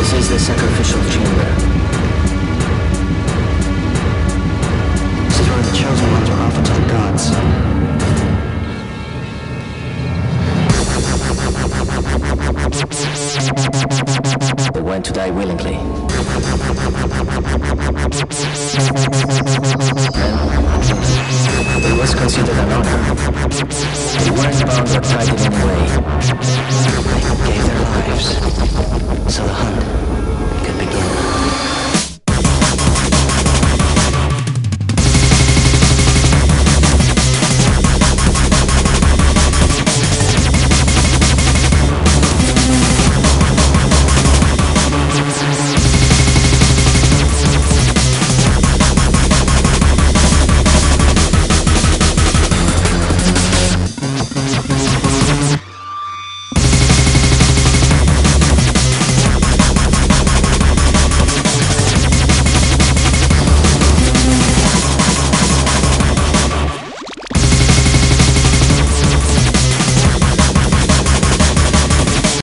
This is the sacrificial chamber. This is where the chosen ones are offered to the gods. They went to die willingly. And it was considered an honor. They weren't bound or tied in any way. They gave their lives so the hunt could begin.